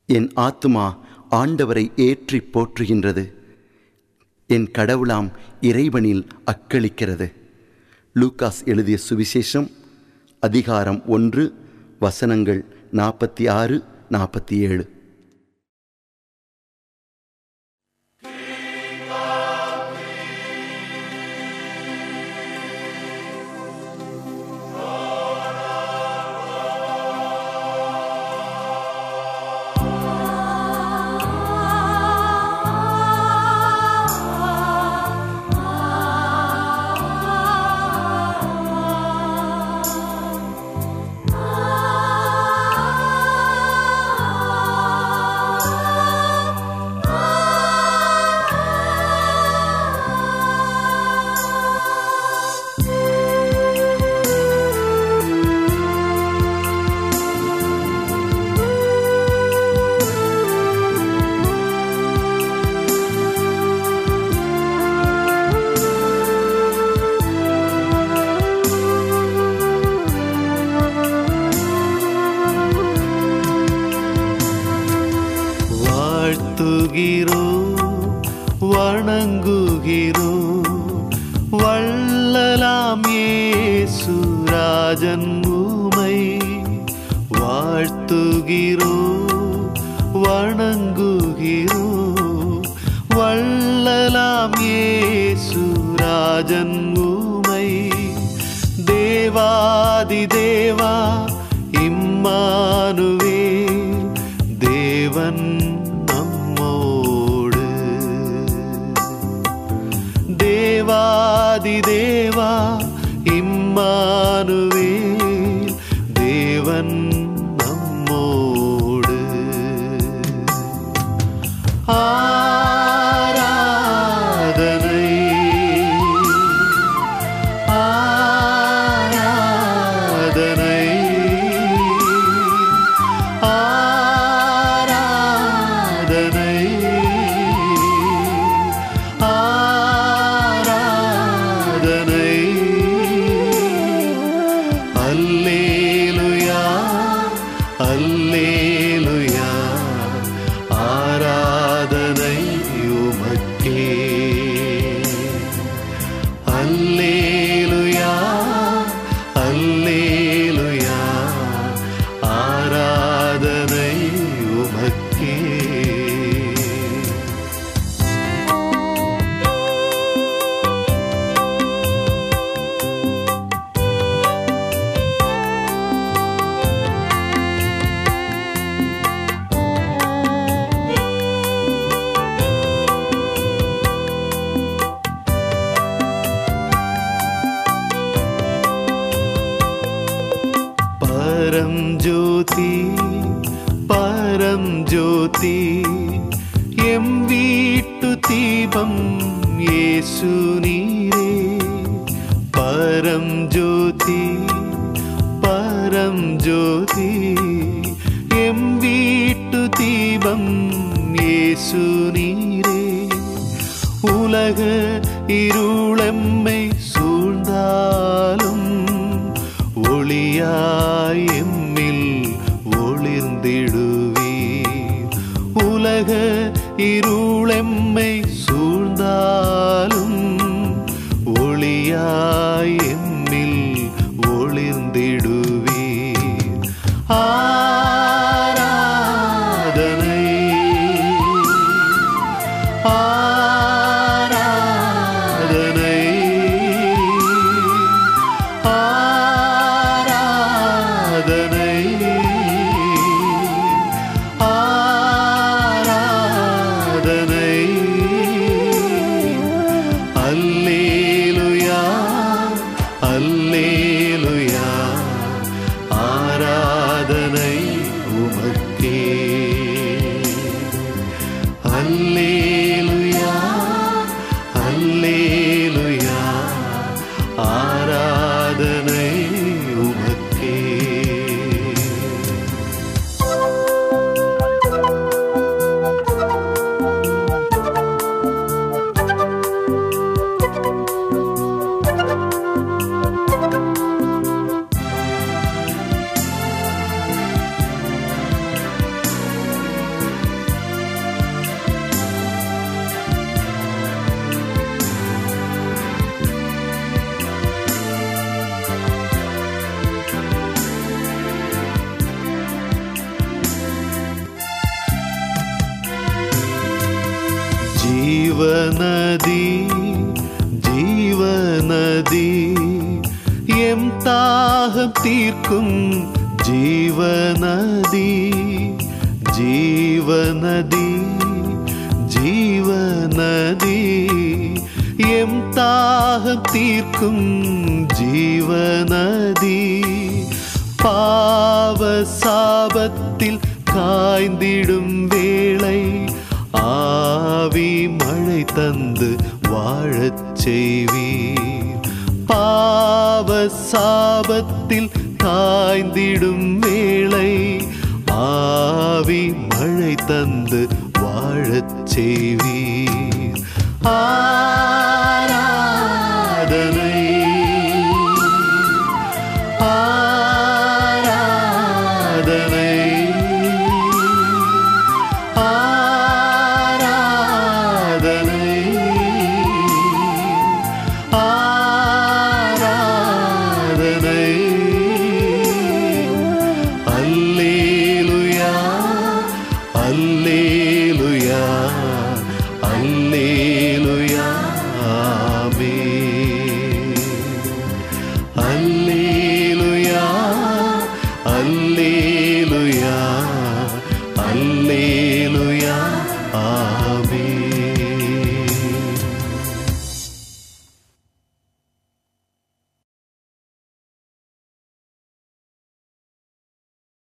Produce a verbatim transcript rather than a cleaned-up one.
என் ஆத்துமா ஆண்டவரை ஏற்றி போற்றுகின்றது. என் கடவுளாம் இறைவனில் அக்களிக்கிறது. லூக்காஸ் எழுதிய சுவிசேஷம் அதிகாரம் ஒன்று, வசனங்கள் நாற்பத்தி ஆறு நாற்பத்தி ஏழு. வாழ்த்துகிறோ வணங்குகிறோ வள்ளலாம் இயேசு ராஜன் உமை. வாழ்த்துகிறோ வணங்குகிறோ வள்ளலாம் இயேசு ராஜன் உமை. தேவாதி தேவா இம்மானுவே தேவன் நம்மோடு. தேவாதி தேவா இம்மானுவே தேவன் நம்மோடு. ஆராதனை ஆராதனை ஆராதனை ஆராதனை. அல்லேலூயா அல்லேலூயா ஆராதனை உமக்கே. அல்லேலூயா அல்லேலூயா ஆராதனை உமக்கே. பரம் ஜோதி பரம் ஜோதி எம் வீட்டு தீபம் இயேசு நீரே. பரம் ஜோதி பரம் ஜோதி எம் வீட்டு தீபம் இயேசு நீரே. உலக இருளெம்மை சூழ்ந்தாலும் ஒளியாய் எம்மில் ஒளிர்ந்திடுவீர். உலக இருளெம்மை சூழ்ந்தாலும் ஒளியாய் எம்மில் ஒளிர்ந்திடுவீர். ஆராதனை ஆராதனை ஆராதனை ஆராதனை. அல்லேலூயா ஜீவநதி ஜீவநதி எம் தாகம் தீர்க்கும் ஜீவநதி ஜீவநதி ஜீவநதி எம் தாகம் தீர்க்கும் ஜீவநதி பாவ சாபத்தில் காய்ந்திடும் வேளை ஆவி மழை தந்து வாழச் செய்வீர். பாவ சாபத்தில் காய்ந்திடும் வேளை ஆவி மழை தந்து வாழச் செய்வீர். ஆ